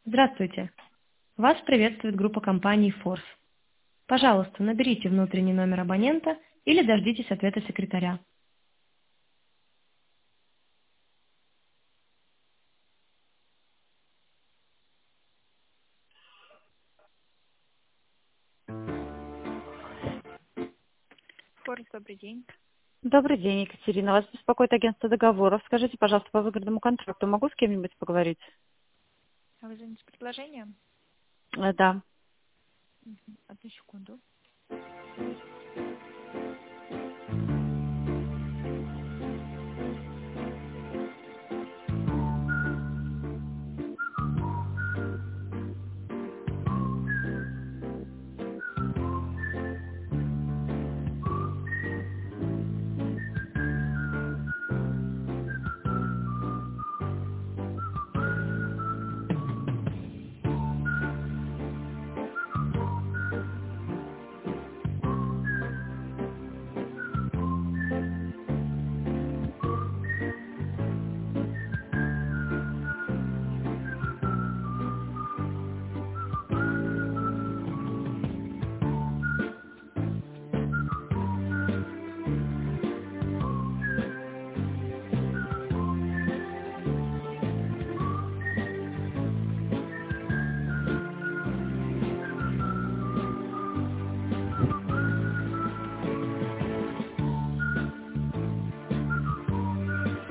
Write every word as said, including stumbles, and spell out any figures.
Здравствуйте! Вас приветствует группа компаний Force. Пожалуйста, наберите внутренний номер абонента или дождитесь ответа секретаря. Форс, добрый день. Добрый день, Екатерина. Вас беспокоит агентство договоров. Скажите, пожалуйста, по выгодному контракту могу с кем-нибудь поговорить? А вы звоните с предложением? Э, Да. Мгм. Одну секунду.